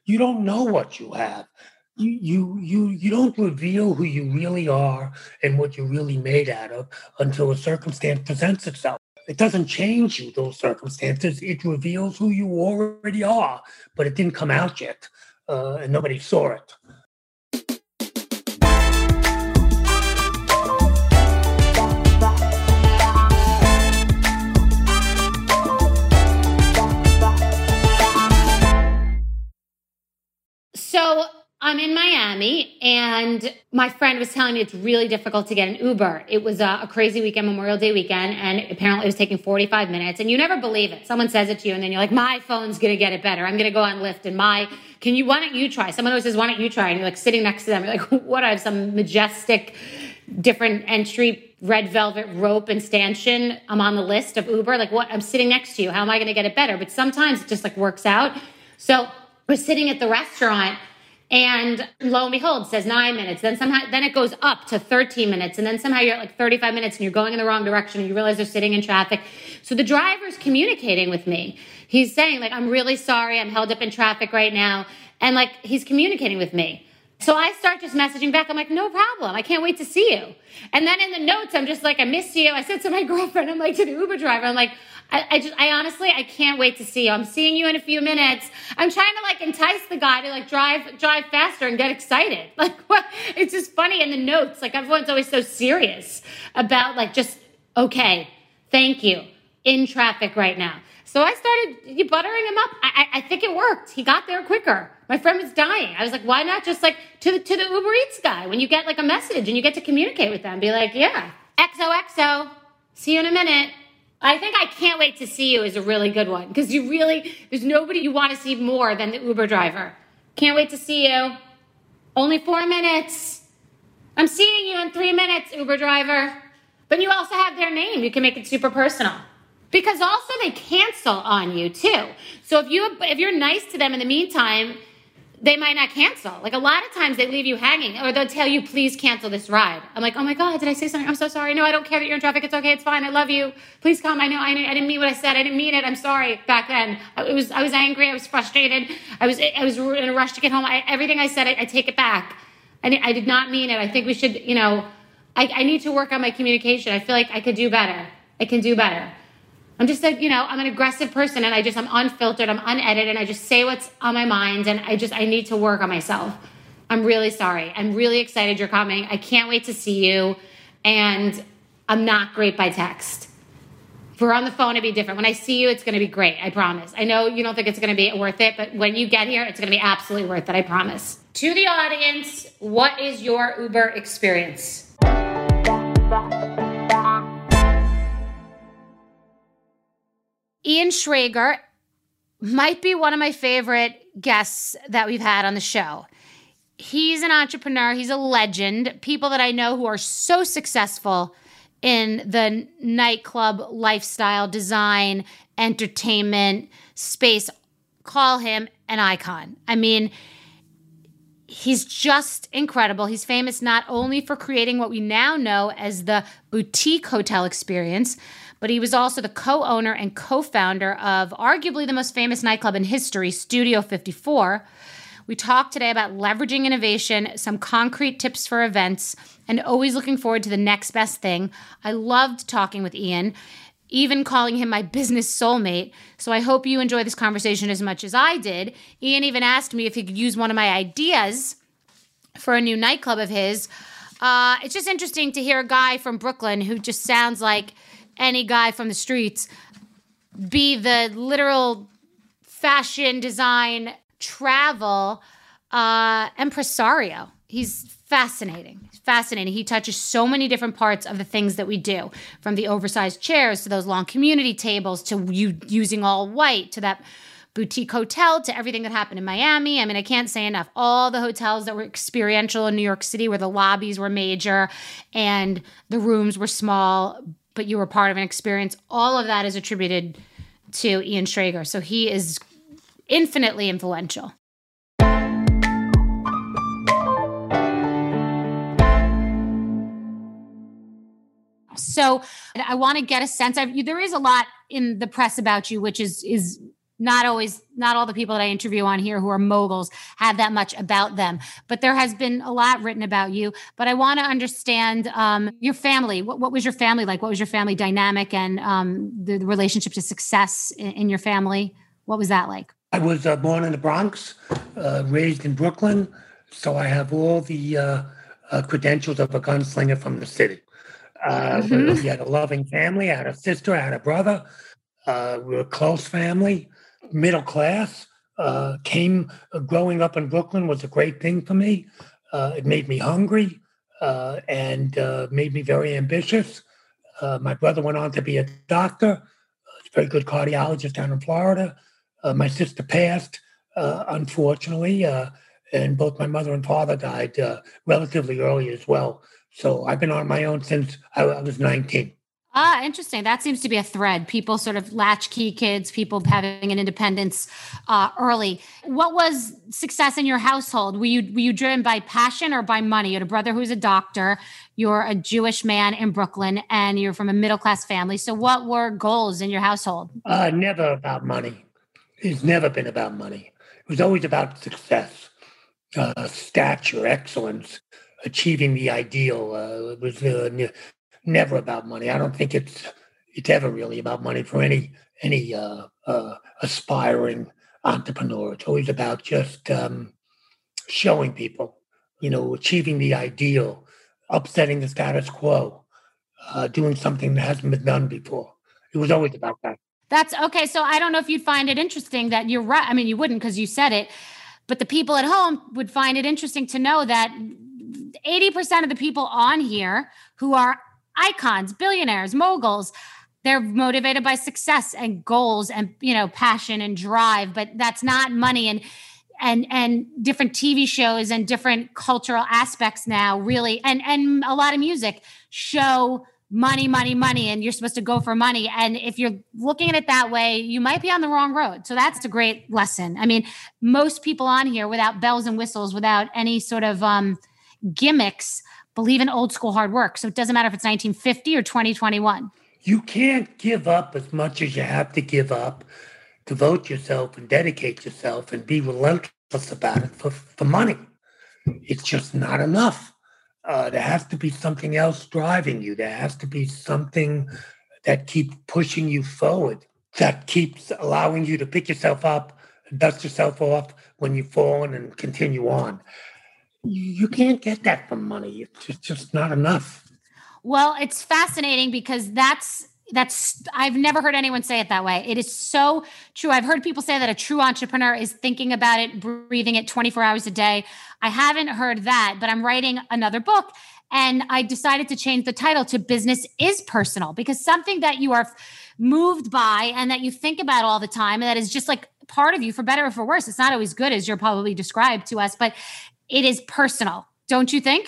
You don't know what you have. You don't reveal who you really are and what you're really made out of until a circumstance presents itself. It doesn't change you, those circumstances. It reveals who you already are, but it didn't come out yet, and nobody saw it. So I'm in Miami, and my friend was telling me it's really difficult to get an Uber. It was a crazy weekend, Memorial Day weekend, and apparently it was taking 45 minutes. And you never believe it. Someone says it to you, and then you're like, my phone's going to get it better. I'm going to go on Lyft, and why don't you try? Someone always says, why don't you try? And you're like sitting next to them. You're like, what? I have some majestic, different entry, red velvet rope and stanchion. I'm on the list of Uber. Like, what? I'm sitting next to you. How am I going to get it better? But sometimes it just like works out. So we're sitting at the restaurant, and lo and behold, it says 9 minutes. Then it goes up to 13 minutes. And then somehow you're at like 35 minutes and you're going in the wrong direction and you realize they're sitting in traffic. So the driver's communicating with me. He's saying like, I'm really sorry. I'm held up in traffic right now. And like, he's communicating with me. So I start just messaging back. I'm like, no problem. I can't wait to see you. And then in the notes, I'm just like, I miss you. I said to my girlfriend, I'm like, to the Uber driver, I'm like, I honestly, I can't wait to see you. I'm seeing you in a few minutes. I'm trying to like entice the guy to like drive faster and get excited. Like what? It's just funny in the notes. Like everyone's always so serious about like, just, okay, thank you, in traffic right now. So I started buttering him up. I think it worked. He got there quicker. My friend was dying. I was like, why not just like to the Uber Eats guy when you get like a message and you get to communicate with them, be like, yeah, XOXO, see you in a minute. I think I can't wait to see you is a really good one because there's nobody you want to see more than the Uber driver. Can't wait to see you. Only 4 minutes. I'm seeing you in 3 minutes, Uber driver. But you also have their name. You can make it super personal. Because also they cancel on you too. So if you're nice to them in the meantime, they might not cancel. Like a lot of times they leave you hanging or they'll tell you, please cancel this ride. I'm like, oh my God, did I say something? I'm so sorry. No, I don't care that you're in traffic. It's okay. It's fine. I love you. Please come. I know. I didn't mean what I said. I didn't mean it. I'm sorry. Back then I was angry. I was frustrated. I was in a rush to get home. Everything I said, I take it back. I did not mean it. I think we should, I need to work on my communication. I feel like I could do better. I can do better. I'm just like, I'm an aggressive person and I'm unfiltered, I'm unedited, and I just say what's on my mind, and I need to work on myself. I'm really sorry. I'm really excited you're coming. I can't wait to see you, and I'm not great by text. If we're on the phone, it'd be different. When I see you, it's going to be great, I promise. I know you don't think it's going to be worth it, but when you get here, it's going to be absolutely worth it, I promise. To the audience, what is your Uber experience? Ian Schrager might be one of my favorite guests that we've had on the show. He's an entrepreneur. He's a legend. People that I know who are so successful in the nightclub lifestyle, design, entertainment space call him an icon. I mean, he's just incredible. He's famous not only for creating what we now know as the boutique hotel experience, but he was also the co-owner and co-founder of arguably the most famous nightclub in history, Studio 54. We talked today about leveraging innovation, some concrete tips for events, and always looking forward to the next best thing. I loved talking with Ian, even calling him my business soulmate. So I hope you enjoy this conversation as much as I did. Ian even asked me if he could use one of my ideas for a new nightclub of his. It's just interesting to hear a guy from Brooklyn who just sounds like any guy from the streets be the literal fashion, design, travel impresario. He's fascinating. He touches so many different parts of the things that we do, from the oversized chairs to those long community tables to using all white to that boutique hotel to everything that happened in Miami. I mean, I can't say enough. All the hotels that were experiential in New York City where the lobbies were major and the rooms were small, but you were part of an experience. All of that is attributed to Ian Schrager. So he is infinitely influential. So I want to get a sense of you. There is a lot in the press about you, which is not all the people that I interview on here who are moguls have that much about them, but there has been a lot written about you. But I want to understand your family. What was your family like? What was your family dynamic and the relationship to success in your family? What was that like? I was born in the Bronx, raised in Brooklyn, so I have all the credentials of a gunslinger from the city. We had a loving family. I had a sister. I had a brother. We were a close family, middle class. Growing up in Brooklyn was a great thing for me. It made me hungry and made me very ambitious. My brother went on to be a doctor, a very good cardiologist down in Florida. My sister passed, unfortunately, and both my mother and father died relatively early as well. So I've been on my own since I was 19. Interesting. That seems to be a thread. People sort of latchkey kids, people having an independence early. What was success in your household? Were you driven by passion or by money? You had a brother who's a doctor. You're a Jewish man in Brooklyn, and you're from a middle-class family. So what were goals in your household? Never about money. It's never been about money. It was always about success, stature, excellence, achieving the ideal. It was never about money. I don't think it's ever really about money for any aspiring entrepreneur. It's always about just showing people, achieving the ideal, upsetting the status quo, doing something that hasn't been done before. It was always about that. That's okay. So I don't know if you'd find it interesting that you're right. I mean, you wouldn't because you said it, but the people at home would find it interesting to know that 80% of the people on here who are icons, billionaires, moguls, they're motivated by success and goals and, passion and drive, but that's not money. And different TV shows and different cultural aspects now really, and a lot of music show money, and you're supposed to go for money. And if you're looking at it that way, you might be on the wrong road. So that's a great lesson. I mean, most people on here without bells and whistles, without any sort of gimmicks, believe in old school hard work. So it doesn't matter if it's 1950 or 2021. You can't give up as much as you have to give up, devote yourself and dedicate yourself and be relentless about it for money. It's just not enough. There has to be something else driving you. There has to be something that keeps pushing you forward, that keeps allowing you to pick yourself up, dust yourself off when you've fallen and continue on. You can't get that from money. It's just not enough. Well, it's fascinating because that's I've never heard anyone say it that way. It is so true. I've heard people say that a true entrepreneur is thinking about it, breathing it 24 hours a day. I haven't heard that, but I'm writing another book and I decided to change the title to Business is Personal, because something that you are moved by and that you think about all the time and that is just like part of you, for better or for worse. It's not always good as you're probably described to us, but it is personal. Don't you think?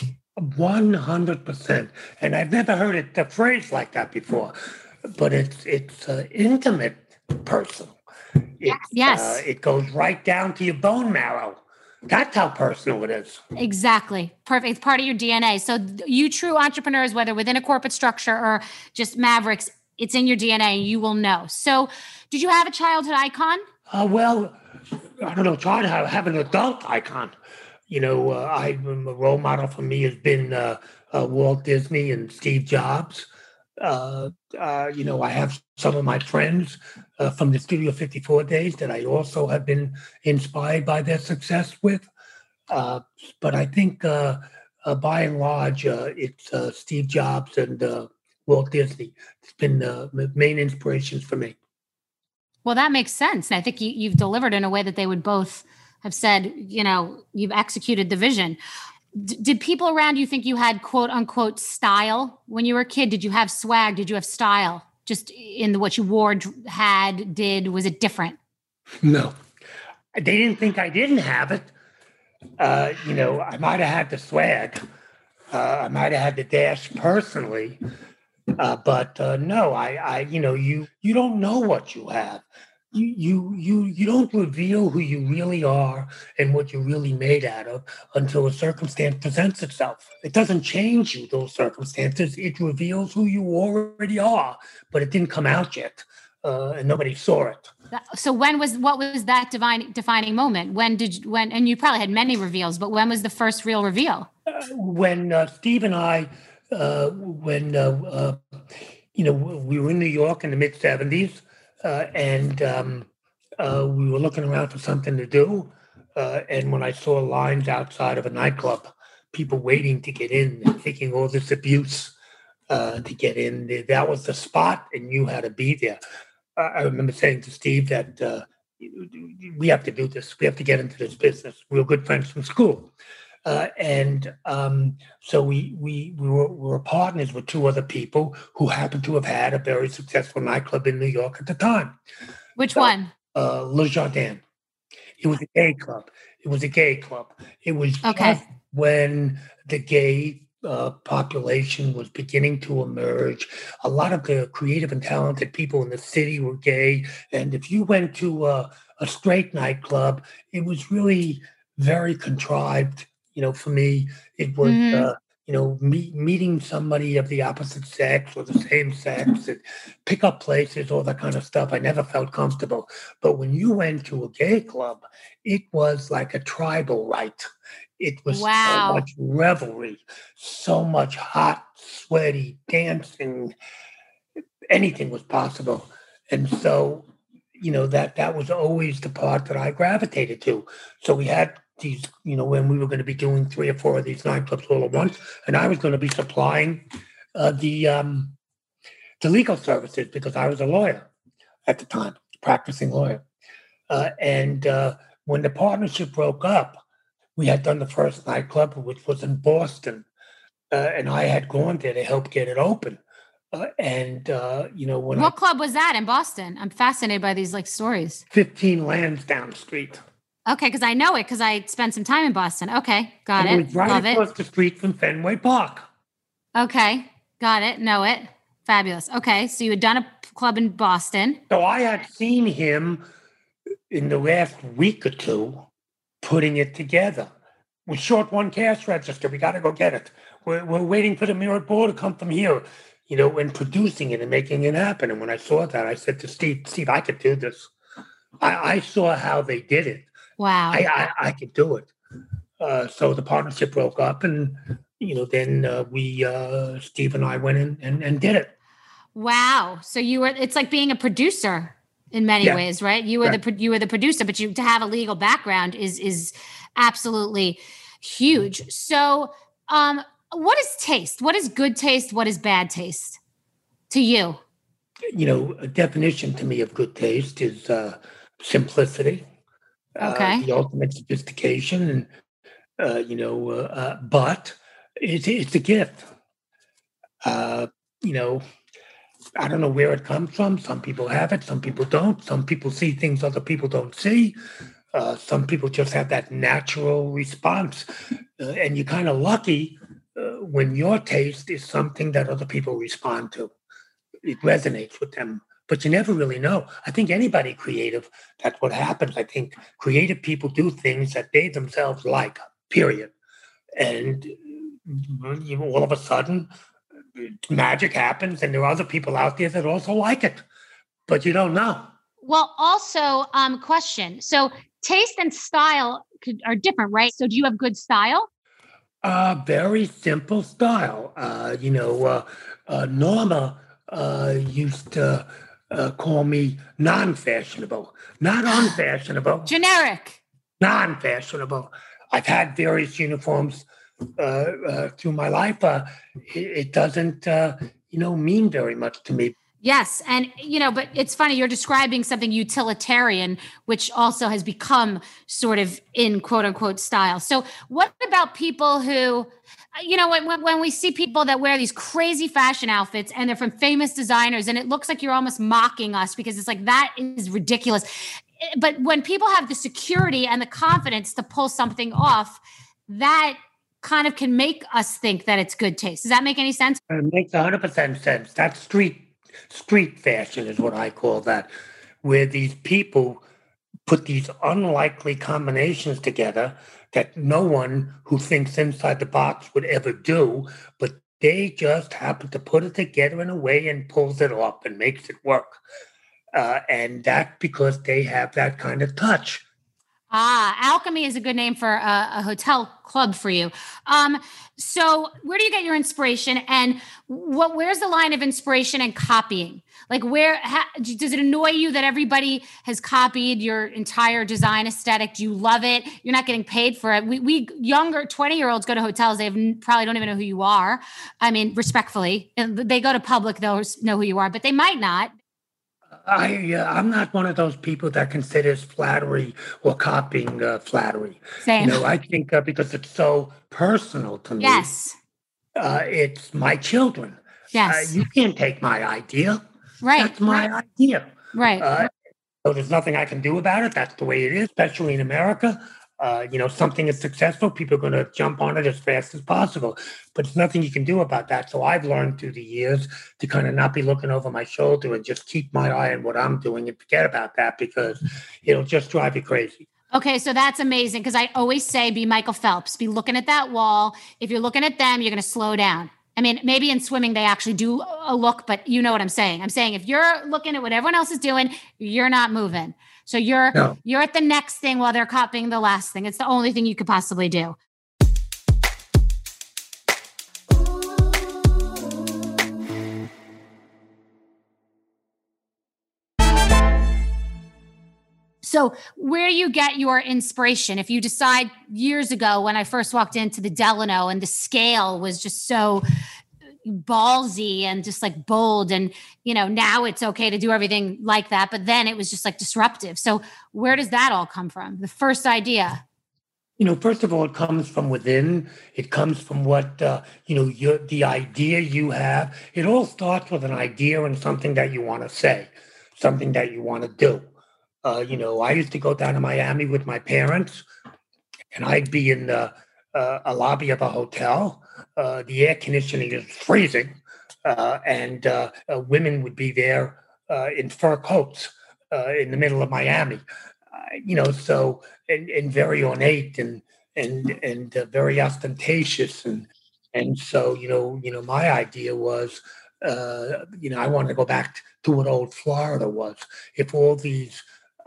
100%. And I've never heard the phrase like that before. But it's intimate, personal. Yes. It goes right down to your bone marrow. That's how personal it is. Exactly. Perfect. It's part of your DNA. So you true entrepreneurs, whether within a corporate structure or just mavericks, it's in your DNA and you will know. So did you have a childhood icon? Well, I don't know. Try to have an adult icon. A role model for me has been Walt Disney and Steve Jobs. I have some of my friends from the Studio 54 days that I also have been inspired by their success with. But I think by and large, it's Steve Jobs and Walt Disney. It's been the main inspirations for me. Well, that makes sense. And I think you've delivered in a way that they would both have said, you've executed the vision. Did people around you think you had quote unquote style when you were a kid? Did you have swag? Did you have style? Just in what you wore, did, was it different? No, they didn't think I didn't have it. I might have had the swag. I might have had the dash personally. But no, you don't know what you have. You don't reveal who you really are and what you're really made out of until a circumstance presents itself. It doesn't change you, those circumstances. It reveals who you already are, but it didn't come out yet, and nobody saw it. So what was that defining moment? And you probably had many reveals, but when was the first real reveal? When Steve and I, we were in New York in the mid '70s, and we were looking around for something to do. And when I saw lines outside of a nightclub, people waiting to get in and taking all this abuse to get in, that was the spot, and you had to be there. I remember saying to Steve that we have to do this. We have to get into this business. We were good friends from school. So we were partners with two other people who happened to have had a very successful nightclub in New York at the time. Which one? Le Jardin. It was a gay club. It was okay. Just when the gay population was beginning to emerge. A lot of the creative and talented people in the city were gay. And if you went to a straight nightclub, it was really very contrived. For me, it was, meeting somebody of the opposite sex or the same sex, and pick up places, all that kind of stuff. I never felt comfortable. But when you went to a gay club, it was like a tribal rite. It was so much revelry, so much hot, sweaty dancing. Anything was possible. And so, that was always the part that I gravitated to. So we had these, when we were going to be doing 3 or 4 of these nightclubs all at once, and I was going to be supplying the legal services because I was a lawyer at the time, practicing lawyer. And when the partnership broke up, we had done the first nightclub, which was in Boston, and I had gone there to help get it open. What club was that in Boston? I'm fascinated by these stories. 15 Lansdowne Street. Okay, because I know it because I spent some time in Boston. Okay, got it. It was right across the street from Fenway Park. Okay, got it. Know it. Fabulous. Okay, so you had done a club in Boston. So I had seen him in the last week or two putting it together. We're short 1 cash register. We got to go get it. We're waiting for the mirrored ball to come from here, and producing it and making it happen. And when I saw that, I said to Steve, I could do this. I saw how they did it. Wow. I could do it. So the partnership broke up, and then Steve and I went in and did it. Wow. So it's like being a producer in many ways, right? You were the producer, but to have a legal background is absolutely huge. So what is taste? What is good taste? What is bad taste to you? A definition to me of good taste is simplicity. Okay. The ultimate sophistication, and but it's a gift. I don't know where it comes from. Some people have it, some people don't. Some people see things other people don't see. Some people just have that natural response, and you're kind of lucky when your taste is something that other people respond to. It resonates with them. But you never really know. I think anybody creative, that's what happens. I think creative people do things that they themselves like, period. And all of a sudden, magic happens, and there are other people out there that also like it. But you don't know. Well, also, question. So taste and style are different, right? So do you have good style? Very simple style. Norma used to call me non-fashionable, not unfashionable. Generic. Non-fashionable. I've had various uniforms through my life. It doesn't, mean very much to me. Yes. And, but it's funny, you're describing something utilitarian, which also has become sort of in quote unquote style. So what about people who, when we see people that wear these crazy fashion outfits and they're from famous designers, and it looks like you're almost mocking us because it's like, that is ridiculous. But when people have the security and the confidence to pull something off, that kind of can make us think that it's good taste. Does that make any sense? It makes 100% sense. That's street fashion is what I call that, where these people put these unlikely combinations together that no one who thinks inside the box would ever do, but they just happen to put it together in a way and pulls it off and makes it work. And that's because they have that kind of touch. Alchemy is a good name for a hotel club for you. So where do you get your inspiration, and where's the line of inspiration and copying? Like, does it annoy you that everybody has copied your entire design aesthetic? Do you love it? You're not getting paid for it. We younger 20-year-olds go to hotels. Probably don't even know who you are. I mean, respectfully, they go to public, they'll know who you are, but they might not. I'm not one of those people that considers flattery or copying flattery. Same. I think because it's so personal to me. Yes. It's my children. Yes. You can't take my idea. Right. That's my idea. Right. So there's nothing I can do about it. That's the way it is, especially in America. Something is successful, people are going to jump on it as fast as possible. But there's nothing you can do about that. So I've learned through the years to kind of not be looking over my shoulder and just keep my eye on what I'm doing and forget about that, because it'll just drive you crazy. Okay, so that's amazing, because I always say be Michael Phelps. Be looking at that wall. If you're looking at them, you're going to slow down. I mean, maybe in swimming they actually do a look, but you know what I'm saying. I'm saying if you're looking at what everyone else is doing, you're not moving. So you're at the next thing while they're copying the last thing. It's the only thing you could possibly do. So where do you get your inspiration? If you decide years ago, when I first walked into the Delano and the scale was just so ballsy and just like bold, and now it's okay to do everything like that, but then it was just like disruptive. So where does that all come from, the first idea? First of all, it comes from within. It comes from what the idea you have. It all starts with an idea and something that you want to say, something that you want to do. I used to go down to Miami with my parents, and I'd be in a lobby of a hotel. The air conditioning is freezing, and women would be there in fur coats in the middle of Miami. And very ornate and very ostentatious, and so my idea was I wanted to go back to what old Florida was. If all these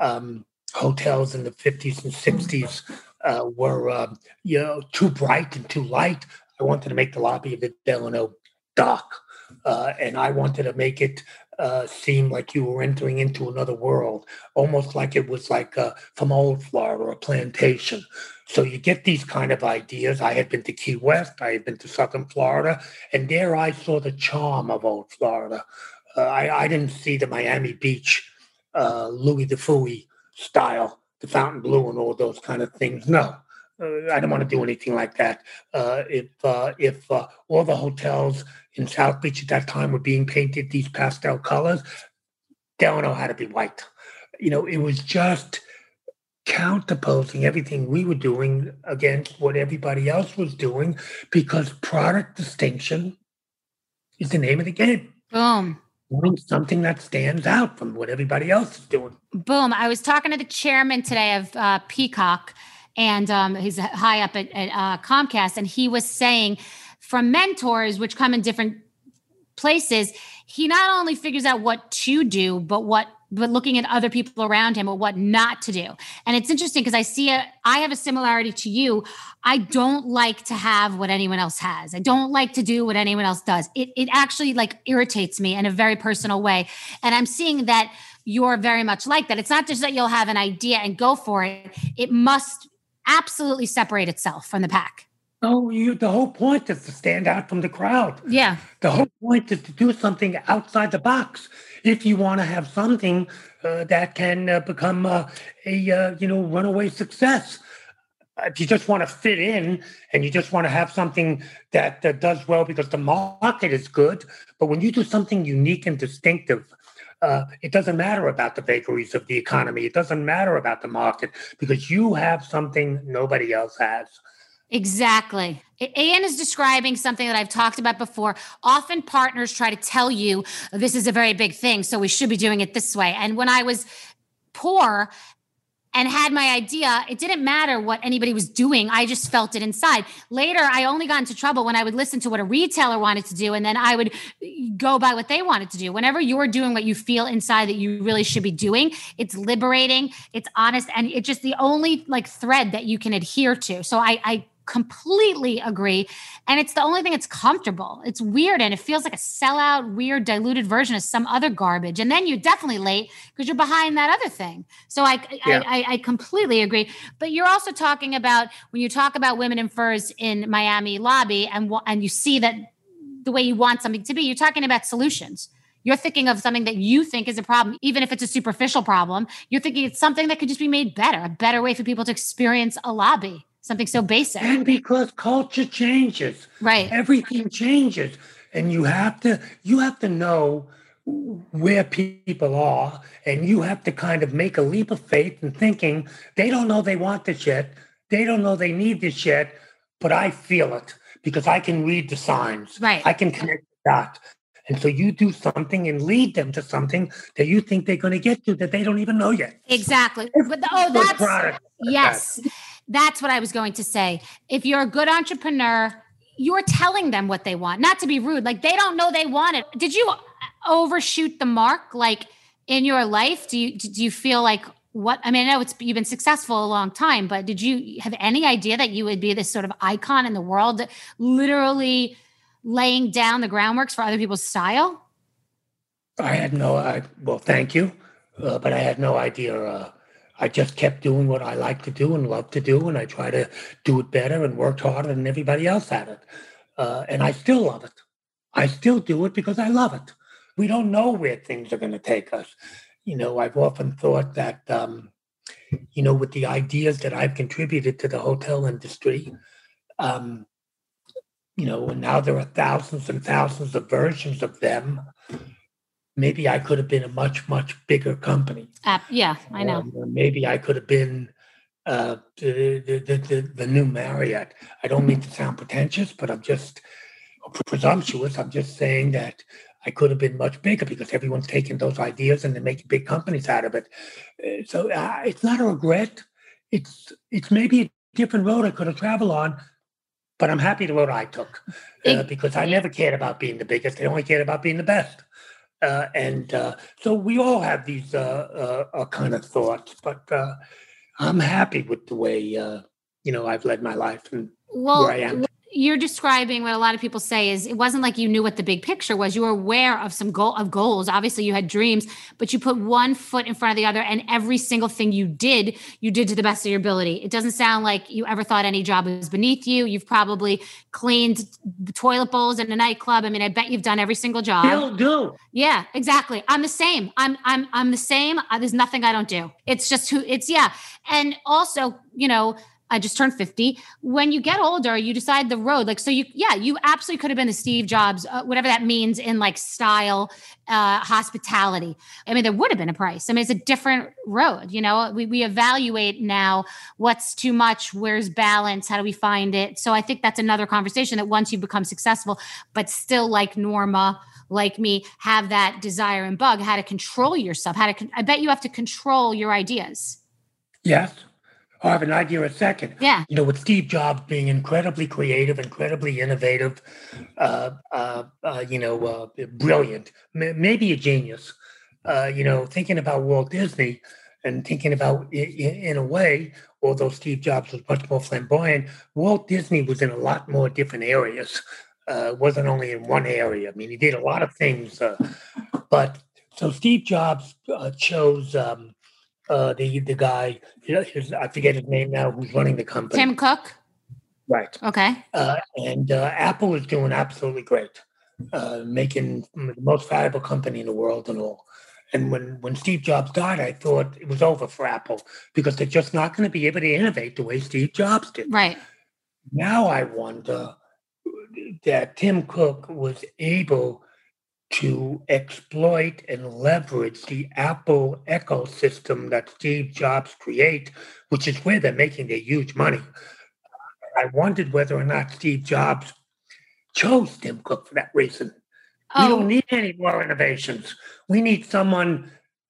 hotels in the 50s and 60s were too bright and too light, I wanted to make the lobby of the Delano dark, and I wanted to make it seem like you were entering into another world, almost like it was like from old Florida or a plantation. So you get these kind of ideas. I had been to Key West, I had been to Southern Florida, and there I saw the charm of old Florida. I didn't see the Miami Beach, Louis the Fouet style, the Fontainebleau and all those kind of things. No, I don't want to do anything like that. If all the hotels in South Beach at that time were being painted these pastel colors, Delano had to be white. It was just counterposing everything we were doing against what everybody else was doing, because product distinction is the name of the game. Boom. Doing something that stands out from what everybody else is doing. Boom. I was talking to the chairman today of Peacock, and he's high up at Comcast, and he was saying from mentors, which come in different places, he not only figures out what to do, but looking at other people around him or what not to do. And it's interesting because I have a similarity to you. I don't like to have what anyone else has. I don't like to do what anyone else does. It actually like irritates me in a very personal way. And I'm seeing that you're very much like that. It's not just that you'll have an idea and go for it. It must absolutely separate itself from the pack. Oh, the whole point is to stand out from the crowd. Yeah. The whole point is to do something outside the box. If you want to have something that can become a runaway success. If you just want to fit in and you just want to have something that does well because the market is good, but when you do something unique and distinctive, it doesn't matter about the vagaries of the economy. It doesn't matter about the market, because you have something nobody else has. Exactly. Ian is describing something that I've talked about before. Often partners try to tell you this is a very big thing, so we should be doing it this way. And when I was poor and had my idea. It didn't matter what anybody was doing. I just felt it inside. Later, I only got into trouble when I would listen to what a retailer wanted to do, and then I would go by what they wanted to do. Whenever you're doing what you feel inside that you really should be doing, it's liberating, it's honest, and it's just the only like thread that you can adhere to. So I completely agree. And it's the only thing that's comfortable. It's weird. And it feels like a sellout, weird, diluted version of some other garbage. And then you're definitely late because you're behind that other thing. So I completely agree. But you're also talking about, when you talk about women in furs in Miami lobby and you see that the way you want something to be, you're talking about solutions. You're thinking of something that you think is a problem, even if it's a superficial problem. You're thinking it's something that could just be made better, a better way for people to experience a lobby. Something so basic. And because culture changes. Right. Everything changes. And you have to know where people are, and you have to kind of make a leap of faith in thinking they don't know they want this yet. They don't know they need this yet, but I feel it because I can read the signs. Right. I can connect the dots. And so you do something and lead them to something that you think they're going to get to that they don't even know yet. Exactly. Yes. That's what I was going to say. If you're a good entrepreneur, you're telling them what they want, not to be rude. Like they don't know they want it. Did you overshoot the mark? Like in your life, do you feel like what, I mean, I know you've been successful a long time, but did you have any idea that you would be this sort of icon in the world, literally laying down the groundworks for other people's style? Well, thank you. But I had no idea. I just kept doing what I like to do and love to do, and I try to do it better and worked harder than everybody else at it. And I still love it. I still do it because I love it. We don't know where things are going to take us. I've often thought that, with the ideas that I've contributed to the hotel industry, and now there are thousands and thousands of versions of them. Maybe I could have been a much, much bigger company. Yeah, I know. Maybe I could have been the new Marriott. I don't mean to sound pretentious, but I'm just presumptuous. I'm just saying that I could have been much bigger because everyone's taking those ideas and they're making big companies out of it. So it's not a regret. It's maybe a different road I could have traveled on, but I'm happy the road I took because I never cared about being the biggest. I only cared about being the best. So we all have these kind of thoughts, but I'm happy with the way I've led my life and where I am. You're describing what a lot of people say is it wasn't like you knew what the big picture was. You were aware of some goals. Obviously, you had dreams, but you put one foot in front of the other, and every single thing you did to the best of your ability. It doesn't sound like you ever thought any job was beneath you. You've probably cleaned toilet bowls in a nightclub. I mean, I bet you've done every single job. Still do. Yeah, exactly. I'm the same. I'm the same. There's nothing I don't do. It's just and also, I just turned 50. When you get older, you decide the road. Like, so you absolutely could have been the Steve Jobs, whatever that means in like style, hospitality. I mean, there would have been a price. I mean, it's a different road. We evaluate now what's too much, where's balance, how do we find it? So I think that's another conversation that once you become successful, but still like Norma, like me, have that desire and bug, how to control yourself, I bet you have to control your ideas. Yes. I have an idea a second. Yeah. With Steve Jobs being incredibly creative, incredibly innovative, brilliant, maybe a genius, thinking about Walt Disney and thinking about, in a way, although Steve Jobs was much more flamboyant, Walt Disney was in a lot more different areas. Wasn't only in one area. I mean, he did a lot of things. But so Steve Jobs chose... the guy, I forget his name now, who's running the company. Tim Cook? Right. Okay. And Apple is doing absolutely great, making the most valuable company in the world and all. And when Steve Jobs died, I thought it was over for Apple because they're just not going to be able to innovate the way Steve Jobs did. Right. Now I wonder that Tim Cook was able to exploit and leverage the Apple ecosystem that Steve Jobs create, which is where they're making their huge money. I wondered whether or not Steve Jobs chose Tim Cook for that reason. We don't need any more innovations. We need someone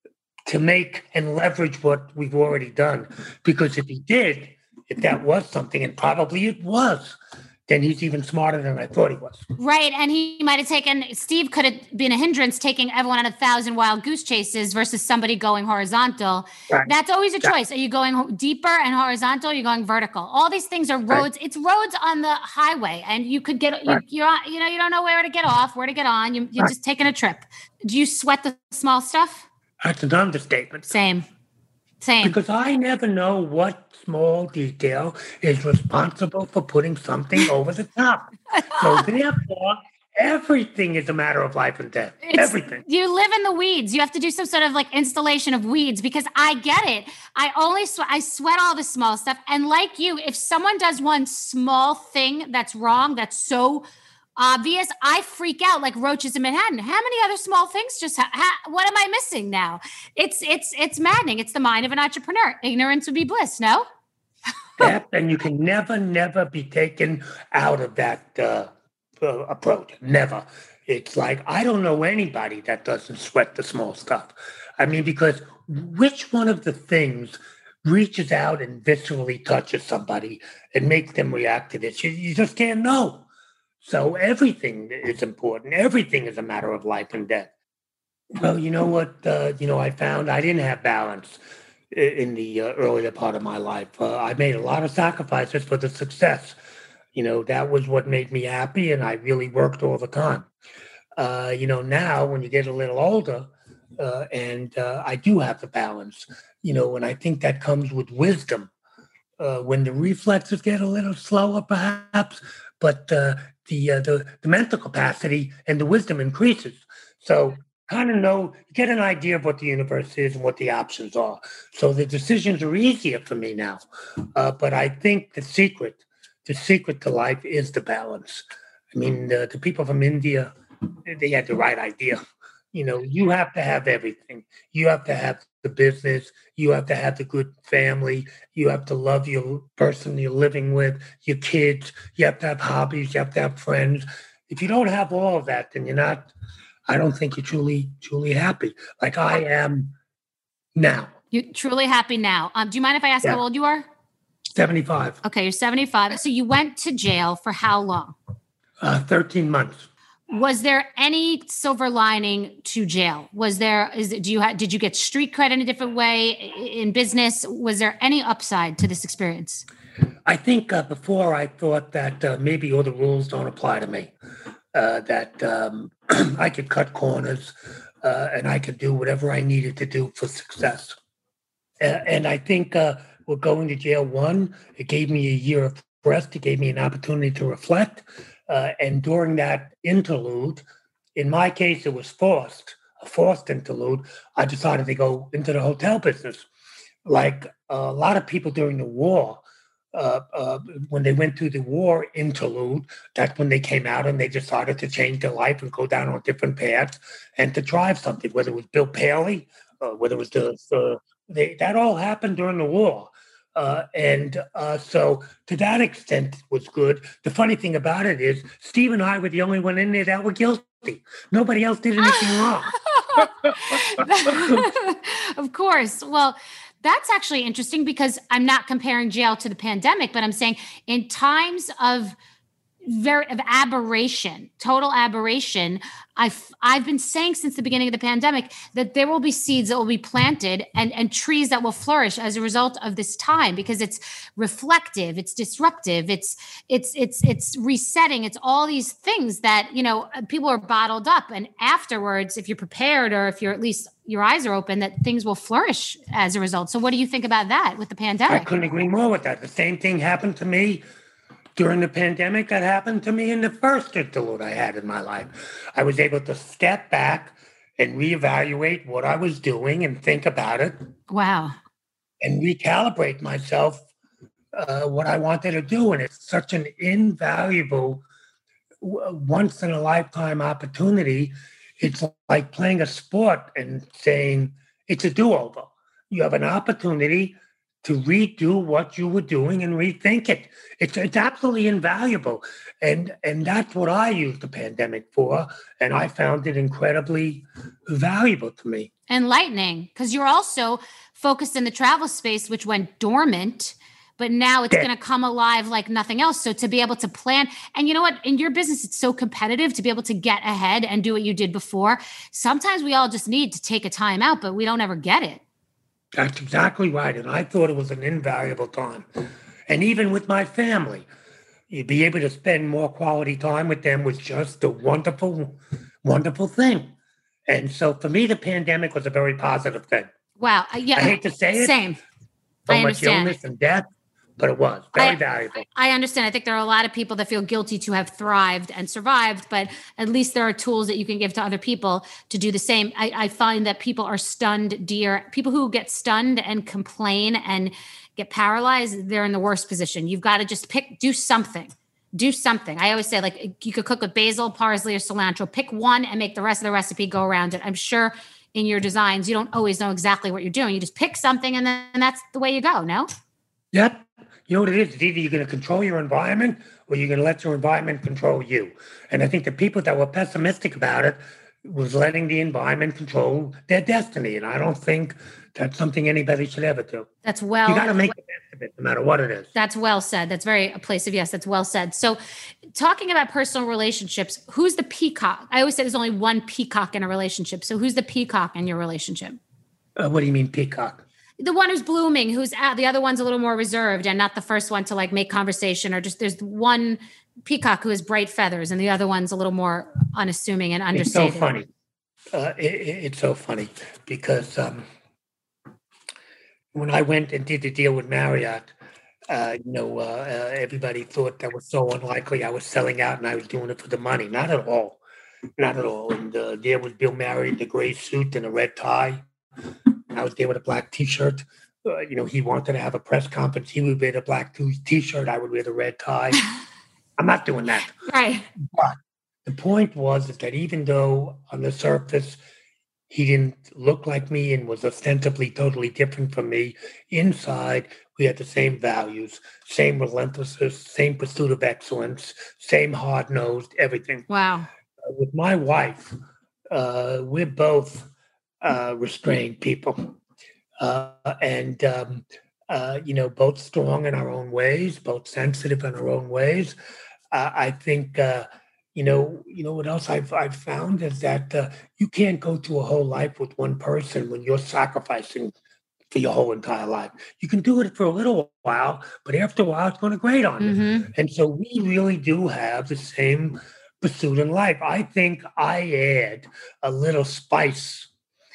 to make and leverage what we've already done. Because if he did, if that was something, and probably it was, then he's even smarter than I thought he was. Right. And he might have Steve could have been a hindrance taking everyone on 1,000 wild goose chases versus somebody going horizontal. Right. That's always a choice. Are you going deeper and horizontal? Or are you going vertical? All these things are roads. Right. It's roads on the highway, and you could get, right. you don't know where to get off, where to get on. You're right. just taking a trip. Do you sweat the small stuff? That's an understatement. Same. Because I never know what small detail is responsible for putting something over the top. So therefore, everything is a matter of life and death. Everything. You live in the weeds. You have to do some sort of like installation of weeds, because I get it. I sweat all the small stuff. And like you, if someone does one small thing that's wrong, that's so obvious, I freak out like roaches in Manhattan. How many other small things what am I missing now? It's maddening. It's the mind of an entrepreneur. Ignorance would be bliss, no? Yep, and you can never be taken out of that approach. Never. It's like, I don't know anybody that doesn't sweat the small stuff. I mean, because which one of the things reaches out and viscerally touches somebody and makes them react to this? You just can't know. So everything is important. Everything is a matter of life and death. Well, you know what? I found I didn't have balance in the earlier part of my life. I made a lot of sacrifices for the success. That was what made me happy, and I really worked all the time. Now when you get a little older, and I do have the balance, and I think that comes with wisdom. When the reflexes get a little slower, perhaps, but the mental capacity and the wisdom increases. So kind of get an idea of what the universe is and what the options are. So the decisions are easier for me now. But I think the secret to life is the balance. I mean, the people from India, they had the right idea. You have to have everything. You have to have the business. You have to have the good family. You have to love your person you're living with, your kids. You have to have hobbies. You have to have friends. If you don't have all of that, then I don't think you're truly happy like I am now. You're truly happy now. Do you mind if I ask how old you are? 75. Okay, you're 75. So you went to jail for how long? 13 months. Was there any silver lining to jail? Did you get street cred in a different way in business? Was there any upside to this experience? I think before I thought that maybe all the rules don't apply to me, that I could cut corners and I could do whatever I needed to do for success. And I think we're going to jail it gave me a year of rest. It gave me an opportunity to reflect. And during that interlude, in my case, it was a forced interlude. I decided to go into the hotel business. Like a lot of people during the war, when they went through the war interlude, that's when they came out and they decided to change their life and go down on different paths and to drive something, whether it was Bill Paley, whether it was that all happened during the war. So to that extent, it was good. The funny thing about it is Steve and I were the only one in there that were guilty. Nobody else did anything wrong. Of course. Well, that's actually interesting because I'm not comparing jail to the pandemic, but I'm saying in times of aberration, total aberration, I've been saying since the beginning of the pandemic that there will be seeds that will be planted and trees that will flourish as a result of this time, because it's reflective, it's disruptive, it's resetting, it's all these things that, people are bottled up. And afterwards, if you're prepared, or if you're at least your eyes are open, that things will flourish as a result. So what do you think about that with the pandemic? I couldn't agree more with that. The same thing happened to me during the pandemic that happened to me in the first interlude I had in my life. I was able to step back and reevaluate what I was doing and think about it. Wow. And recalibrate myself, what I wanted to do. And it's such an invaluable, once-in-a-lifetime opportunity. It's like playing a sport and saying it's a do-over. You have an opportunity to redo what you were doing and rethink it. It's absolutely invaluable. And that's what I used the pandemic for. And I found it incredibly valuable to me. Enlightening, because you're also focused in the travel space, which went dormant, but now it's going to come alive like nothing else. So to be able to plan, and you know what, in your business, it's so competitive to be able to get ahead and do what you did before. Sometimes we all just need to take a time out, but we don't ever get it. That's exactly right. And I thought it was an invaluable time. And even with my family, you'd be able to spend more quality time with them was just a wonderful, wonderful thing. And so for me, the pandemic was a very positive thing. Wow. Yeah. I hate to say it. Same. So I much understand. illness and death, but it was very valuable. I understand. I think there are a lot of people that feel guilty to have thrived and survived, but at least there are tools that you can give to other people to do the same. I find that people are stunned, people who get stunned and complain and get paralyzed, they're in the worst position. You've got to just do something. Do something. I always say, like, you could cook with basil, parsley, or cilantro. Pick one and make the rest of the recipe go around it. I'm sure in your designs, you don't always know exactly what you're doing. You just pick something and then that's the way you go, no? Yep. You know what it is? It's either you're going to control your environment or you're going to let your environment control you. And I think the people that were pessimistic about it was letting the environment control their destiny. And I don't think that's something anybody should ever do. That's well. You got to make the best of it, no matter what it is. That's well said. That's very a place of yes. That's well said. So, talking about personal relationships, who's the peacock? I always say there's only one peacock in a relationship. So, who's the peacock in your relationship? What do you mean peacock? The one who's blooming, who's out. The other one's a little more reserved and not the first one to like make conversation, or just there's one peacock who has bright feathers and the other one's a little more unassuming and understated. It's so funny. It's so funny because when I went and did the deal with Marriott, everybody thought that was so unlikely. I was selling out and I was doing it for the money. Not at all. Not at all. And there was Bill Murray in the gray suit and a red tie. I was there with a black T-shirt. He wanted to have a press conference. He would wear the black T-shirt. I would wear the red tie. I'm not doing that. Right. But the point was that even though on the surface he didn't look like me and was ostensibly totally different from me, inside we had the same values, same relentlessness, same pursuit of excellence, same hard-nosed, everything. Wow. With my wife, we're both restrained people. Both strong in our own ways, both sensitive in our own ways. I think, what else I've found is that you can't go through a whole life with one person when you're sacrificing for your whole entire life. You can do it for a little while, but after a while, it's going to grate on you. And so we really do have the same pursuit in life. I think I add a little spice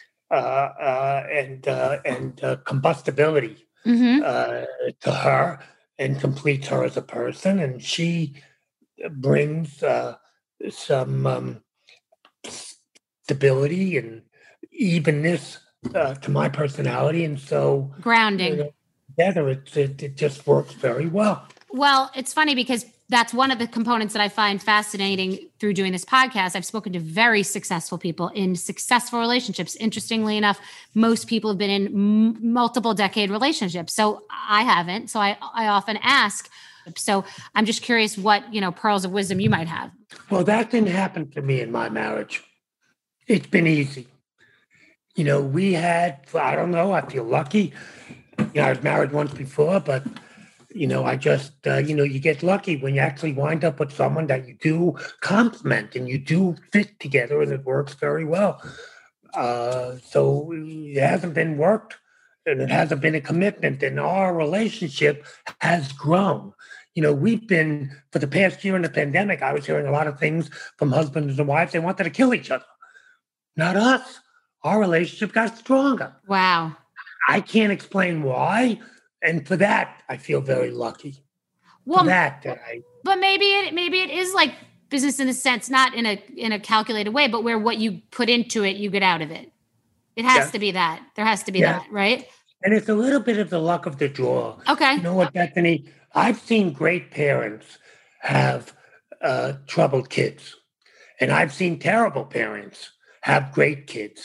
and combustibility to her and completes her as a person. And she brings some stability and evenness to my personality. And so grounding. Together, it just works very well. Well, it's funny because that's one of the components that I find fascinating through doing this podcast. I've spoken to very successful people in successful relationships. Interestingly enough, most people have been in multiple decade relationships. So I haven't. So I often ask. So I'm just curious what, pearls of wisdom you might have. Well, that didn't happen to me in my marriage. It's been easy. We had, I don't know, I feel lucky. I was married once before, but I just, you get lucky when you actually wind up with someone that you do complement and you do fit together and it works very well. So it hasn't been worked and it hasn't been a commitment, and our relationship has grown. We've been, for the past year in the pandemic, I was hearing a lot of things from husbands and wives. They wanted to kill each other. Not us. Our relationship got stronger. Wow. I can't explain why. And for that, I feel very lucky. Well, but maybe it is like business in a sense, not in a calculated way, but where what you put into it, you get out of it. It has to be that. There has to be that, right? And it's a little bit of the luck of the draw. Okay. You know what, Bethany? I've seen great parents have troubled kids. And I've seen terrible parents have great kids.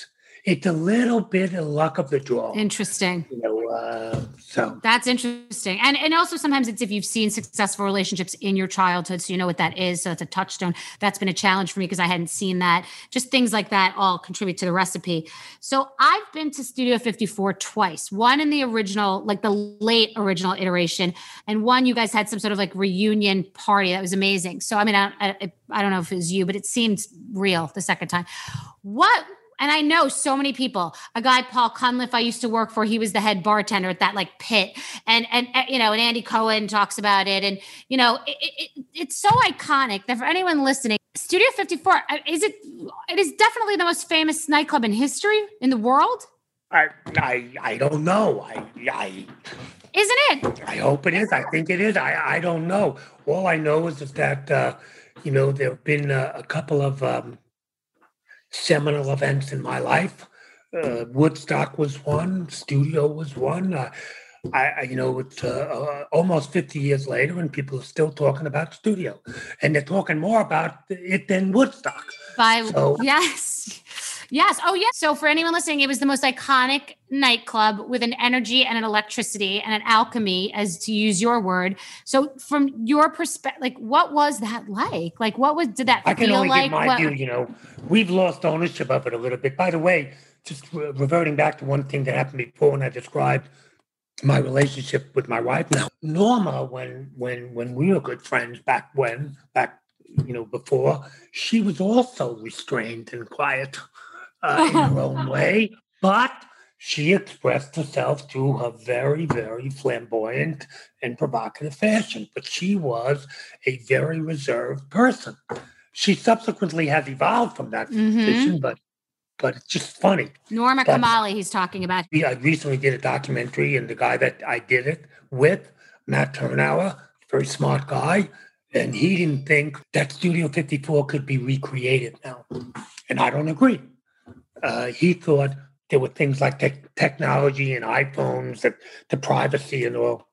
it's a little bit of luck of the draw. Interesting. So that's interesting. And also sometimes it's if you've seen successful relationships in your childhood, so you know what that is. So it's a touchstone. That's been a challenge for me because I hadn't seen that. Just things like that all contribute to the recipe. So I've been to Studio 54 twice. One in the original, like the late original iteration, and one you guys had some sort of like reunion party that was amazing. So I mean, I don't know if it was you, but it seemed real the second time. And I know so many people, a guy, Paul Cunliffe, I used to work for, he was the head bartender at that like pit. And Andy Cohen talks about it. And, it's so iconic that for anyone listening, Studio 54, it is definitely the most famous nightclub in history in the world. I don't know. Isn't it? I hope it is. I think it is. I don't know. All I know is that, there have been a couple of, seminal events in my life. Woodstock was one. Studio was one. It's almost 50 years later, and people are still talking about Studio, and they're talking more about it than Woodstock. Yes. Oh, yes. So for anyone listening, it was the most iconic nightclub with an energy and an electricity and an alchemy, as to use your word. So from your perspective, like, what was that like? Like, did that feel like? I can only give my view, we've lost ownership of it a little bit. By the way, just reverting back to one thing that happened before when I described my relationship with my wife now. Norma, when we were good friends back before, she was also restrained and quiet. In her own way, but she expressed herself through her very, very flamboyant and provocative fashion. But she was a very reserved person. She subsequently has evolved from that position, but it's just funny. Norma Kamali, he's talking about. I recently did a documentary, and the guy that I did it with, Matt Turnauer, very smart guy, and he didn't think that Studio 54 could be recreated now. And I don't agree. He thought there were things like technology and iPhones, that the privacy and all.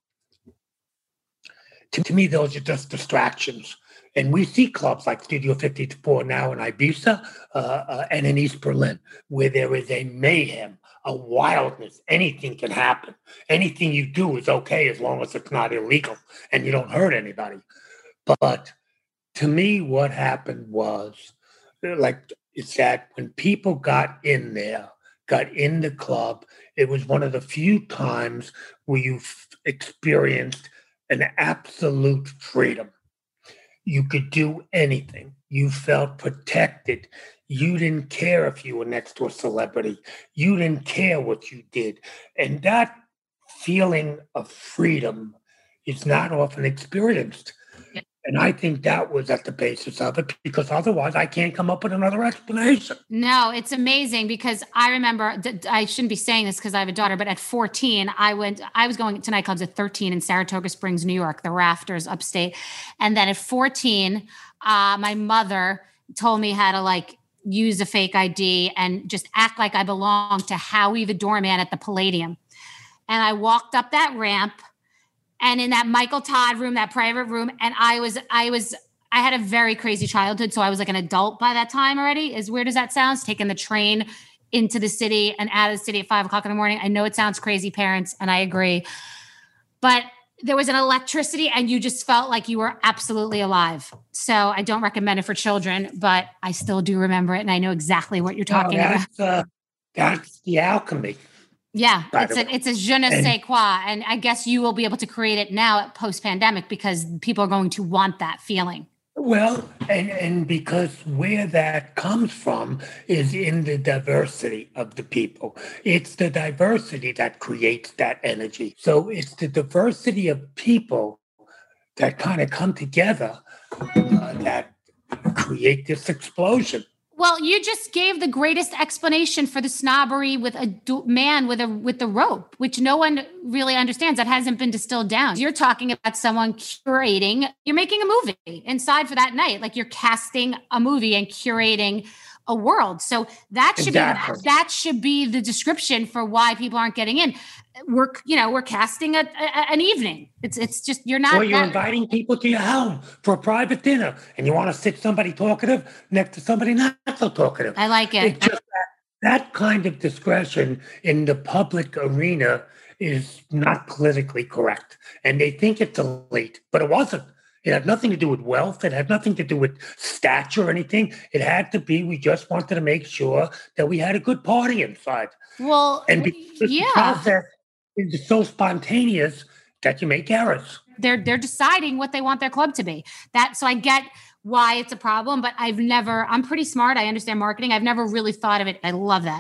To me, those are just distractions. And we see clubs like Studio 54 now in Ibiza and in East Berlin, where there is a mayhem, a wildness. Anything can happen. Anything you do is okay as long as it's not illegal and you don't hurt anybody. But to me, what happened was, is that when people got in the club, it was one of the few times where you experienced an absolute freedom. You could do anything. You felt protected. You didn't care if you were next to a celebrity. You didn't care what you did. And that feeling of freedom is not often experienced. And I think that was at the basis of it, because otherwise I can't come up with another explanation. No, it's amazing, because I remember, I shouldn't be saying this because I have a daughter, but at 14, I was going to nightclubs at 13 in Saratoga Springs, New York, the Rafters upstate. And then at 14, my mother told me how to use a fake ID and just act like I belonged to Howie the doorman at the Palladium. And I walked up that ramp, and in that Michael Todd room, that private room, and I had a very crazy childhood. So I was like an adult by that time already. As weird as that sounds, taking the train into the city and out of the city at 5 o'clock in the morning. I know it sounds crazy, parents, and I agree. But there was an electricity, and you just felt like you were absolutely alive. So I don't recommend it for children, but I still do remember it. And I know exactly what you're talking about. That's the alchemy. Yeah, it's a je ne sais quoi. And I guess you will be able to create it now post-pandemic, because people are going to want that feeling. Well, and because where that comes from is in the diversity of the people. It's the diversity that creates that energy. So it's the diversity of people that kind of come together that create this explosion. Well, you just gave the greatest explanation for the snobbery with a man with the rope, which no one really understands. That hasn't been distilled down. You're talking about someone curating. You're making a movie inside for that night. Like, you're casting a movie and curating a world. So that should be the description for why people aren't getting in. We're casting an evening. It's just, you're not. Or you're inviting people to your home for a private dinner, and you want to sit somebody talkative next to somebody not so talkative. I like it. It's just that kind of discretion in the public arena is not politically correct. And they think it's elite, but it wasn't. It had nothing to do with wealth. It had nothing to do with stature or anything. It had to be, we just wanted to make sure that we had a good party inside. Well, And because the yeah. process is so spontaneous that you make errors. They're deciding what they want their club to be. So I get why it's a problem, but I'm pretty smart. I understand marketing. I've never really thought of it. I love that.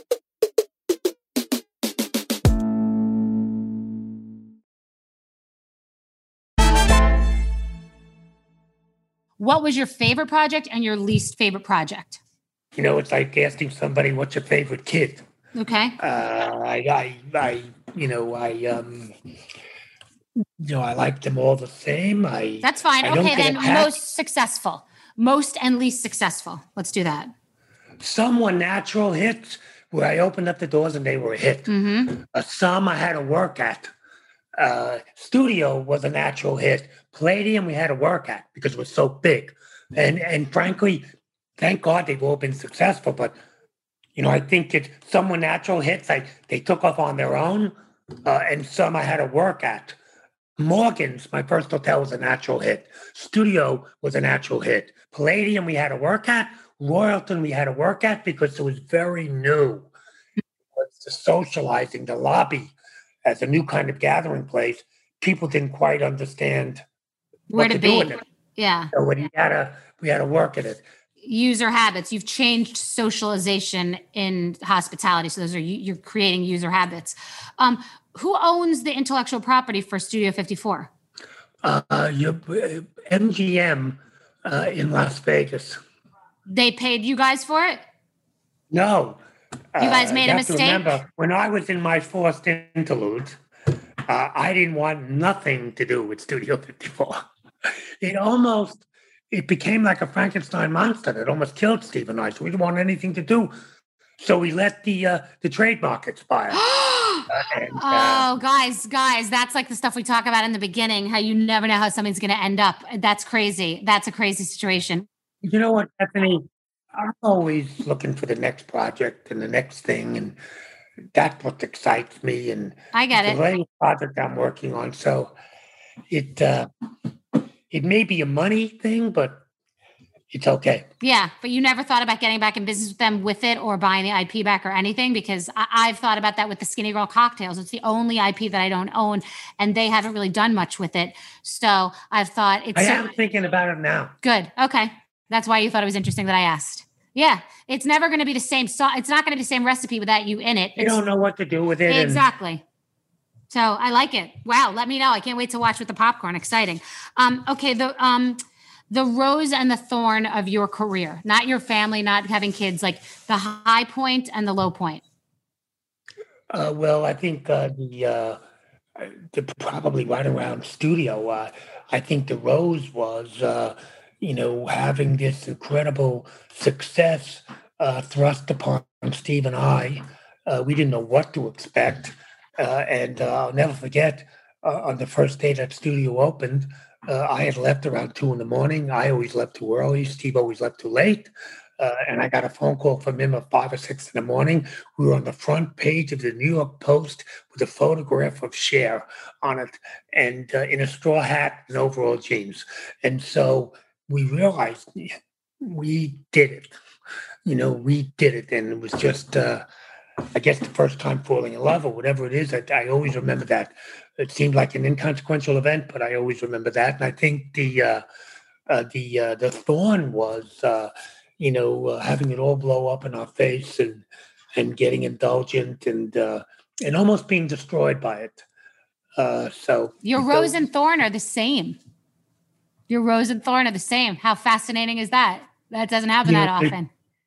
What was your favorite project and your least favorite project? It's like asking somebody, what's your favorite kid? Okay. I like them all the same. That's fine. Okay, then most and least successful. Let's do that. Some were natural hits where I opened up the doors and they were a hit. Mm-hmm. Some I had to work at. Studio was a natural hit. Palladium we had to work at because it was so big. And frankly, thank God they've all been successful. But, I think some were natural hits. They took off on their own. And some I had to work at. Morgan's, my first hotel, was a natural hit. Studio was a natural hit. Palladium we had to work at. Royalton we had to work at because it was very new. It was the socializing, the lobby as a new kind of gathering place. People didn't quite understand where to be. Do with it. Yeah. So we had to work at it. User habits. You've changed socialization in hospitality. So you're creating user habits. Who owns the intellectual property for Studio 54? MGM in Las Vegas. They paid you guys for it? No. You guys made a mistake? Remember, when I was in my forced interlude, I didn't want nothing to do with Studio 54. It became like a Frankenstein monster that almost killed Steve and I. So we didn't want anything to do. So we let the trademark expire. Guys, that's like the stuff we talk about in the beginning, how you never know how something's going to end up. That's crazy. That's a crazy situation. You know what, Bethany? I'm always looking for the next project and the next thing, and that's what excites me. And I get it. The latest project I'm working on, so it may be a money thing, but it's okay. Yeah, but you never thought about getting back in business with them with it or buying the IP back or anything? Because I've thought about that with the Skinny Girl cocktails. It's the only IP that I don't own, and they haven't really done much with it. So I've thought I am thinking about it now. Good. Okay. That's why you thought it was interesting that I asked. Yeah. It's never going to be the same sauce. It's not going to be the same recipe without you in it. You don't know what to do with it. Exactly. So I like it. Wow. Let me know. I can't wait to watch with the popcorn. Exciting. Okay. The rose and the thorn of your career, not your family, not having kids, like the high point and the low point. Well, I think probably right around studio. I think the rose was, having this incredible success thrust upon Steve and I. We didn't know what to expect. And I'll never forget on the first day that studio opened, I had left around 2 a.m. I always left too early. Steve always left too late. And I got a phone call from him at 5 or 6 in the morning. We were on the front page of the New York Post with a photograph of Cher on it and in a straw hat and overall jeans. And so we realized we did it. We did it. And it was just, I guess, the first time falling in love or whatever it is. I always remember that. It seemed like an inconsequential event, but I always remember that. And I think the thorn was, having it all blow up in our face and getting indulgent and almost being destroyed by it. So your rose and thorn are the same. Your rose and thorn are the same. How fascinating is that? That doesn't happen that often.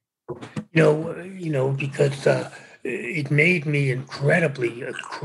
Because it made me incredibly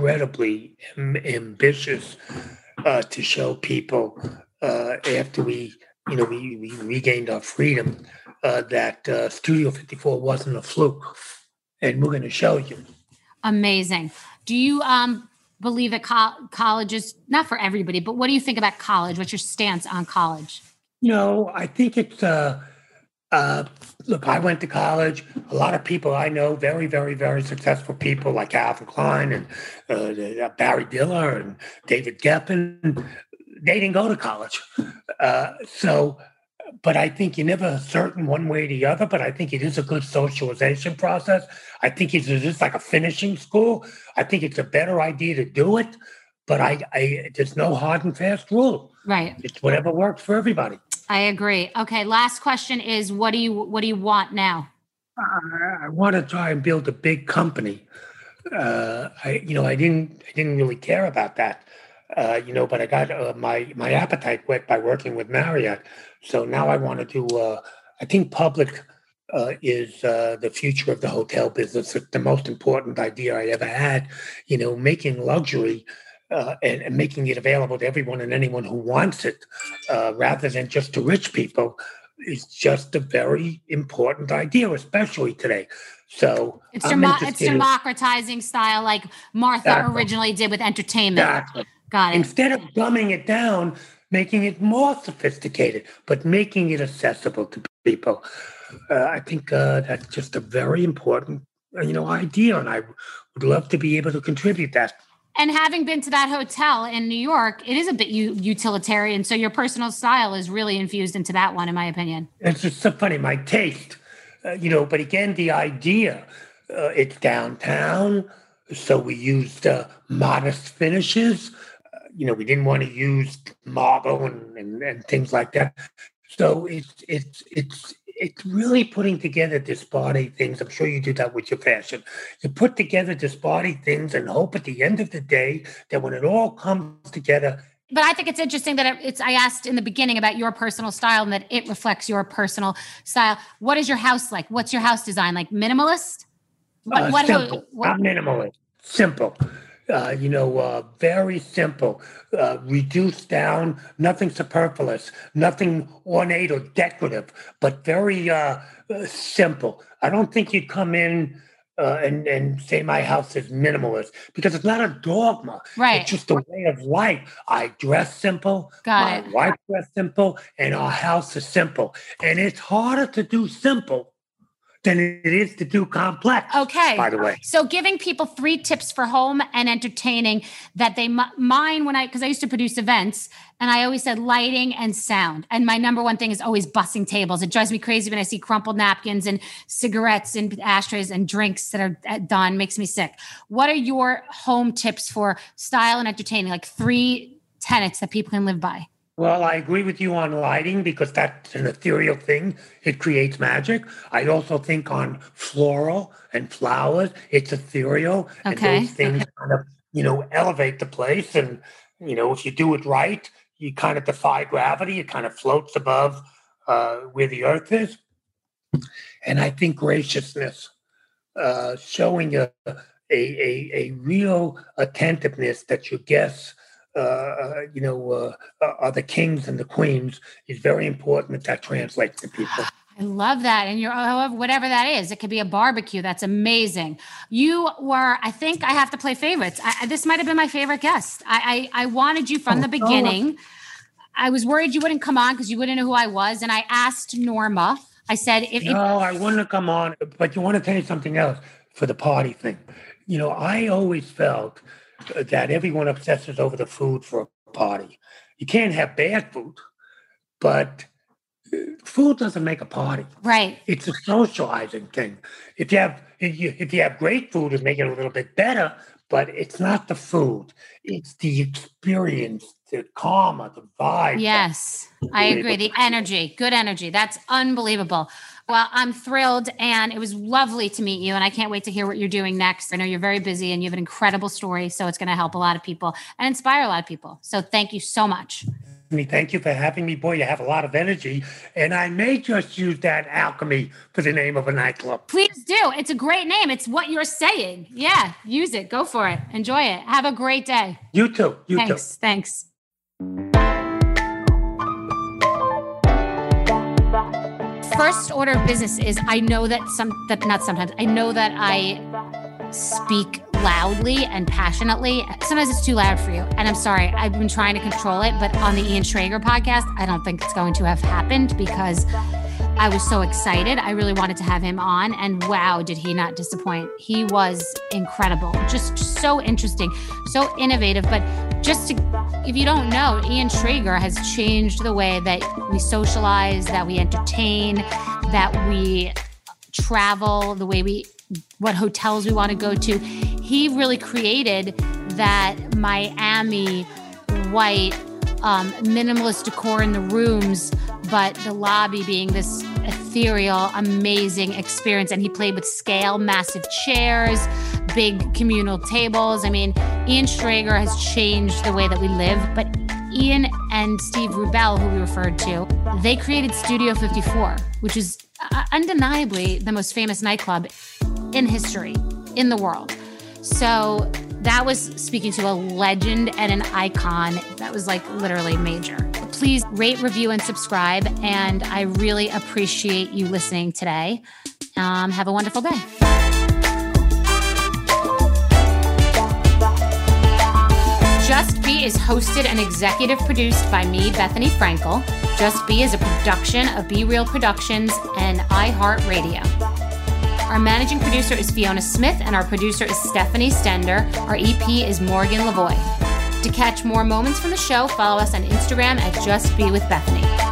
ambitious to show people after we regained our freedom that Studio 54 wasn't a fluke, and we're going to show you. Amazing. Do you believe that college is not for everybody, but what do you think about college? What's your stance on college? I think it's Uh, Look, I went to college. A lot of people I know, very, very, very successful people like Calvin Klein and Barry Diller and David Geffen, they didn't go to college. So, but I think you're never certain one way or the other, but I think it is a good socialization process. I think it's just like a finishing school. I think it's a better idea to do it, but there's no hard and fast rule. Right. It's whatever works for everybody. I agree. Okay. Last question is, what do you want now? I want to try and build a big company. I didn't really care about that. But I got my appetite whet by working with Marriott. So now I want to do, I think public is the future of the hotel business. It's the most important idea I ever had, making luxury and making it available to everyone and anyone who wants it, rather than just to rich people, is just a very important idea, especially today. So it's democratizing style, like Martha originally did with entertainment. Exactly. Got it. Instead of dumbing it down, making it more sophisticated, but making it accessible to people. I think that's just a very important, idea, and I would love to be able to contribute that. And having been to that hotel in New York, it is a bit utilitarian. So your personal style is really infused into that one, in my opinion. It's just so funny, my taste, but again, the idea, it's downtown. So we used modest finishes. We didn't want to use marble and things like that. So it's really putting together disparity things. I'm sure you do that with your fashion. You put together disparity things and hope at the end of the day that when it all comes together. But I think it's interesting that I asked in the beginning about your personal style and that it reflects your personal style. What is your house like? What's your house design like? Minimalist? Simple. I'm minimalist. Simple. Very simple, reduced down, nothing superfluous, nothing ornate or decorative, but very simple. I don't think you'd come in and say my house is minimalist, because it's not a dogma. Right. It's just a way of life. I dress simple. My wife dressed simple, and our house is simple. And it's harder to do simple than it is to do complex. Okay. By the way. So giving people 3 tips for home and entertaining that they mind because I used to produce events, and I always said lighting and sound. And my number one thing is always bussing tables. It drives me crazy when I see crumpled napkins and cigarettes and ashtrays and drinks that are done. Makes me sick. What are your home tips for style and entertaining? Like 3 tenets that people can live by. Well, I agree with you on lighting, because that's an ethereal thing. It creates magic. I also think on floral and flowers, it's ethereal. Okay. And those things kind of, elevate the place. And, if you do it right, you kind of defy gravity. It kind of floats above where the earth is. And I think graciousness, showing a real attentiveness that your guests are the kings and the queens, is very important that translates to people. I love that. And whatever that is, it could be a barbecue. That's amazing. You were, I think I have to play favorites. This might've been my favorite guest. I wanted you from the beginning. I was worried you wouldn't come on because you wouldn't know who I was. And I asked Norma, I said, I wouldn't have come on, but you want to tell you something else for the party thing. I always felt that everyone obsesses over the food for a party. You can't have bad food, but food doesn't make a party. Right. It's a socializing thing. If you have great food, it'll make it a little bit better, but it's not the food. It's the experience, the karma, the vibe. Yes, I agree. The energy, good energy. That's unbelievable. Well, I'm thrilled, and it was lovely to meet you, and I can't wait to hear what you're doing next. I know you're very busy, and you have an incredible story, so it's going to help a lot of people and inspire a lot of people. So thank you so much. Thank you for having me. Boy, you have a lot of energy, and I may just use that Alchemy for the name of a nightclub. Please do. It's a great name. It's what you're saying. Yeah, use it. Go for it. Enjoy it. Have a great day. You too. Thanks. First order of business is I know that I know that I speak loudly and passionately. Sometimes it's too loud for you. And I'm sorry, I've been trying to control it, but on the Ian Schrager podcast, I don't think it's going to have happened because I was so excited. I really wanted to have him on. And wow, did he not disappoint. He was incredible. Just so interesting, so innovative. But if you don't know, Ian Schrager has changed the way that we socialize, that we entertain, that we travel, what hotels we want to go to. He really created that Miami white, minimalist decor in the rooms, but the lobby being this ethereal, amazing experience. And he played with scale, massive chairs, big communal tables. I mean, Ian Schrager has changed the way that we live, but Ian and Steve Rubell, who we referred to, they created Studio 54, which is undeniably the most famous nightclub in history, in the world. So that was speaking to a legend and an icon. That was like literally major. Please rate, review, and subscribe. And I really appreciate you listening today. Have a wonderful day. Just Be is hosted and executive produced by me, Bethany Frankel. Just Be is a production of Be Real Productions and iHeartRadio. Our managing producer is Fiona Smith, and our producer is Stephanie Stender. Our EP is Morgan Lavoie. To catch more moments from the show, follow us on Instagram at Just Be with Bethany.